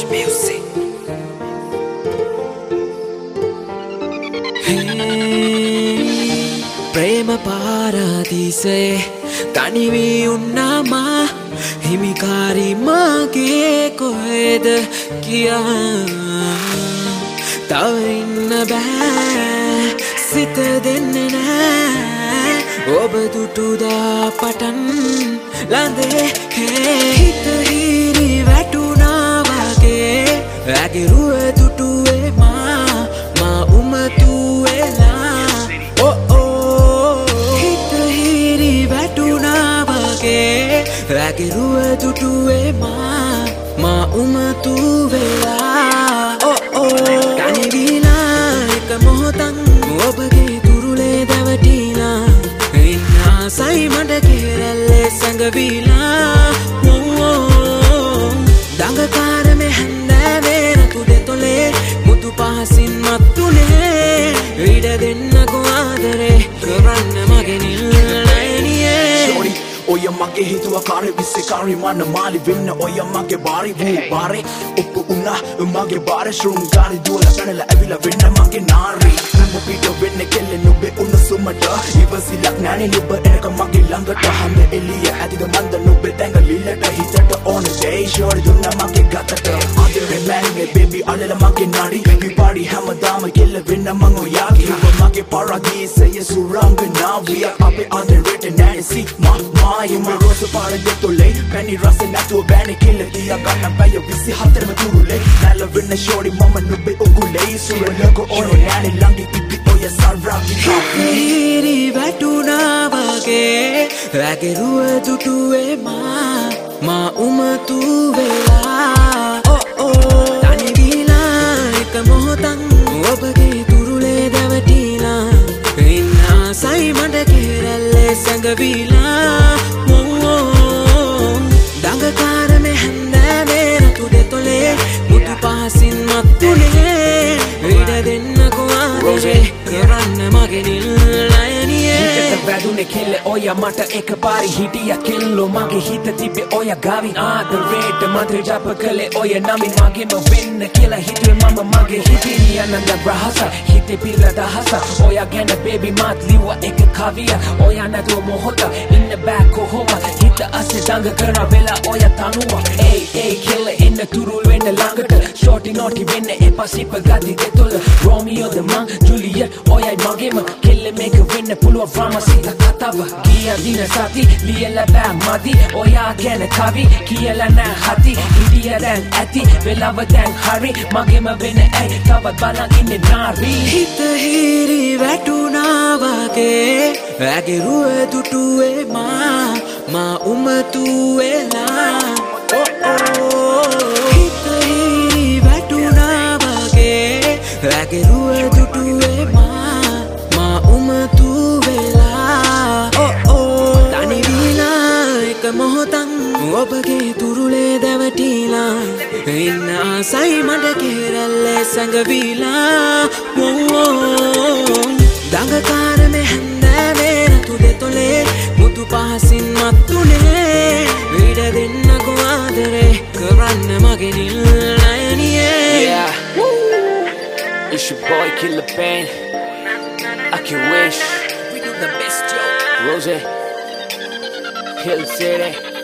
Music. प्रेम पारादीसे तनिवी उन्नामा हिमिकारी मागे कोयद किया तविन्न बෑ සිත දෙන්නේ නෑ ඔබ දුටුදා පටන් ළඳේ හිත හිරි වැටුණා වගේ ඇගිරුව දුටුවේ මා උමතු වෙලා හිත හිරි වැටුණා වගේ ඇගිරුව දුටුවේ මා උමතු වෙලා තනිවිලා එක මොහොතක් ඔබගේ දුරුලේ දැවටිලා ඉන්නාසයි මට කෙරල්ලේ සැඟවිලා දඟකාරමේ හැන්දෑවේ රතුඩේ තොලේ මුතු පහසින් මත්තුනේ ඉඩ දෙන්නකෝ ආදරේ කරන්න මගේ නිල්ලයිනියේ ඔය මගේ හිතුවකාරේ විස්සකාරී මන මාලි වෙන්න ඔය මගේ බාරි වූ බාරේ ඔප්පු උනා මගේ බාරේ ශෘංගාරි දුවලා පැනලා ඇවිල්ලා වෙන්න මගේ නාරි නුඹ පිට වෙන්න කෙල්ලේ නුඹේ උණුසුමට ඉවසිලක් නැනේ නුඹ එනක මගේ ළඟට හැම එළිය ඇතිද මන්ද නුඹේ දැඟලිල්ලට හිතට ඕන day short දුන්නා මගේ ගතට ආදරේ මෑන්ගේ baby අලල මගේ නාඩි baby party හැමදාම කෙල්ල වෙන්න මං ඔයාගේ ඔබ මගේ පාරාදීසය සුරංගනා we are up underrated and see you my rose para de tole penny rasa na to bani kill dia ganna paya visi hatar me turule nala winna shori mama nubbe ugule sura logo on nani langi pipi oya sarra hiri batuna wage ageruwa dutuwe ma umatu vela tani dila ek mohotan obage turule davatila inna sai mada keralle sangavila දඟකාරමේ හැන්දෑවේ රතුඩේ තොලේ මුතු පහසින් මත්තුනේ ඉඩ දෙන්නකෝ ආදරේ කරන්න මගේ නිල්ලයිනියේ වැදුනේ කෙල්ල ඔය මට එකපාරි හිටිය කෙල්ලෝ මගේ හිත තිබ්බේ ඔය ගාවින් ආදරේට මන්ත්‍ර ජප කළේ ඔය නමින් මගේම වෙන්න කියලා හිතුවේ මම මගේ හිතේ යනද රහස හිතේ පිරලා දහස ඔය ගැන බේබි මාත් ලිව්වා එක කවිය ඔය නැතුව මොහොත ඉන්න බෑ කොහොම හිත අස්සේ දඟ කරා වෙලා ඔය තනුව ඒ කෙල්ල ඉන්න තුරුල් වෙන්න ළඟට ෂෝටි නෝටි වෙන්න එපා සිප ගති දෙතොල රෝමියෝ ද මං ජුලියට් ඔයයි මගේම කෙල්ල මේක වෙන්න පුළුවන් ඩ්‍රාමා සිත කතාව ගිය දින සති ලියලා බෑ මදි ඔයා ගැන කවි කියලා නෑ හති හිටිය දැන් ඇති වෙලාව දැන් හරි මගේම වෙන්න ඇයි තවත් බලන් ඉන්නේ නාරි හිත හිරි වැටුණා වගේ ඇගිරුව දුටුවේ මා උමතු වෙලා හිත හිරි වැටුණා වගේ ඇගිරුව දුටුවේ මා උමතු වෙලා තනිවිලා එක මොහොතක් ඔබගේ තුරුලේ දැවටිලා ඉන්න ආසයි මට කෙරල්ලේ සැඟවිලා දඟකාරමේ හැන්දෑවේ රතුඩේ තොලේ මුතු පහසින් මත්තුනේ ඉඩ දෙන්නකෝ ආදරේ කරන්න මගේ නිල්ලයිනියේ It's your boy Killer Pain I can wish we do the best yo Rose Hill City